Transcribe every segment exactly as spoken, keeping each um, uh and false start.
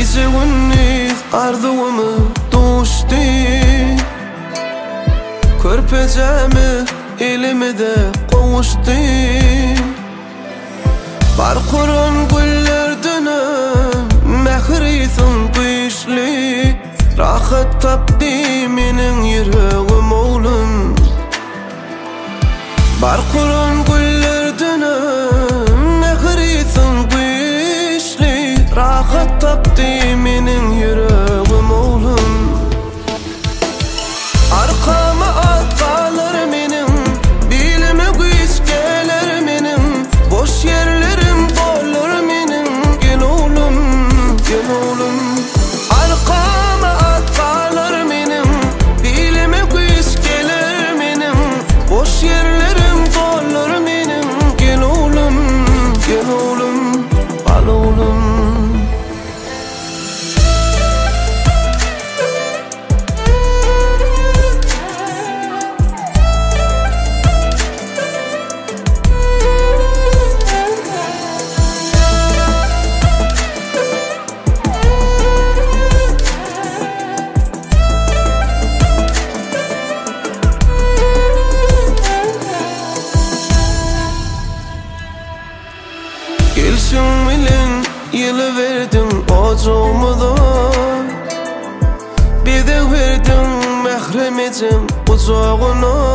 Gece gündüz arzumu düştü, körpecemi elime de kavuştu. Barkurun güllerdinim mehrisin kışlı, rahat tapdı menin yüreğim oğlum. Barkurun güllerdinim mehrisin kışlı, rahat tapdı menin yüreğim oğlum. Arkama atkalar menin, bilime güç gelir menin, boş yerlerim dolur menin. Gel oğlum, gel oğlum. Arkama atkalar menin, bilime güç gelir menin, boş yerlerim dolur menin. Gel oğlum, gel oğlum, al oğlum. Gelsin bilin yılı verdin ocağımda, bir de verdin mehremecin kucağına.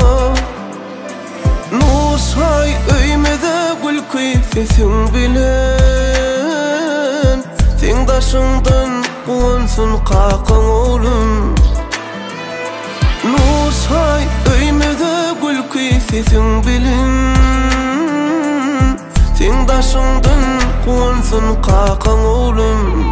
Nusay öymede gül kıyfetin bilen, tengdaşından kuansın kakın oğlum. Nusay öymede gül kıyfetin bilen, tengdaşından kuansın kakın oğlum.